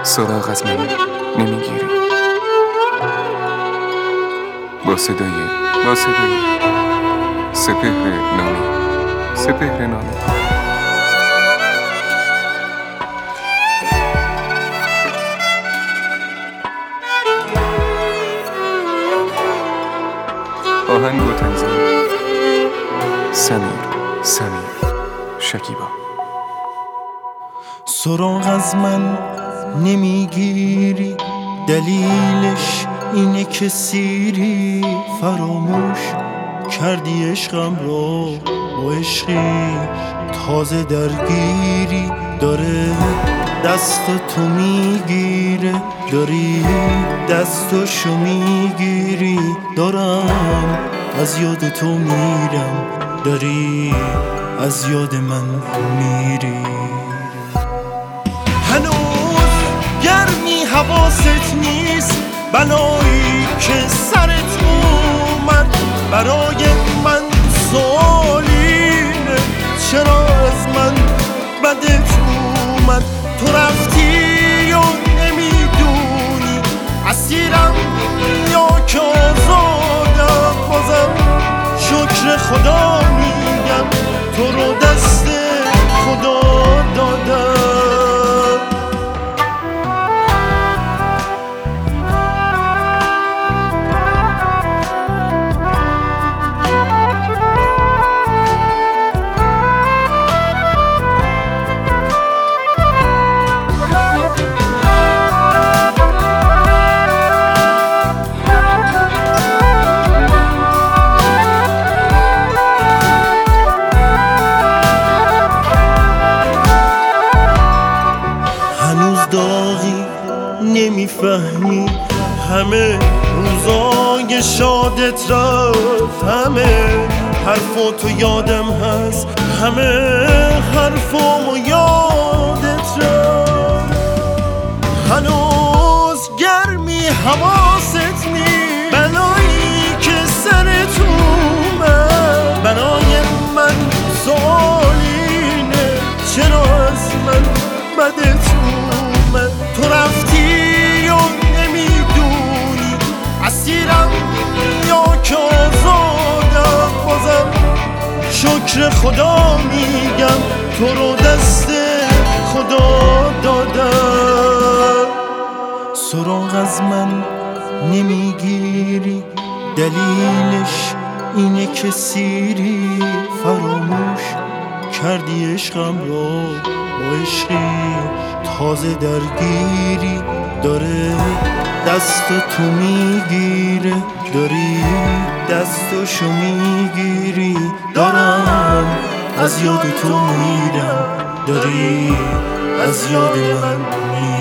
سراغ از من نمیگیری. با صدای سپهر نامی آهنگ و تنظیم سمیر شکیبا. سراغ از من نمیگیری، دلیلش اینه که سیری. فراموش کردی عشقم رو، با عشقی تازه درگیری. داره دست تو میگیره، داری دستشو میگیری. دارم از یاد تو میرم، داری از یاد من میری. هنوز گرمی حواست نیست، بلایی که سرت اومد. برای من سوالینه، چرا از من بدت اومد. تو رفتی و نمیدونی اسیرم یا که آزادم. بازم شکر خدا میگم تو رو دست خدا دادم. داغی نمیفهمی، همه روزای شادت رفت. همه حرفاتو یادم هست، همه حرفامو یادت رفت. هنوز گرمی حواست نیست، بلایی که سرت اومد. برای من سوالینه، چرا از من بدت اومد. تو رفتی و نمیدونی اسیرم یا که آزادم. بازم شکر خدا میگم تو رو دست خدا دادم. سراغ از من نمیگیری، دلیلش اینه که سیری. فراموش کردی عشقم رو، با عشقی تازه درگیری. داره دست تو میگیره، داری دستشو میگیری. دارم از یاد تو میرم، داری از یاد من میری.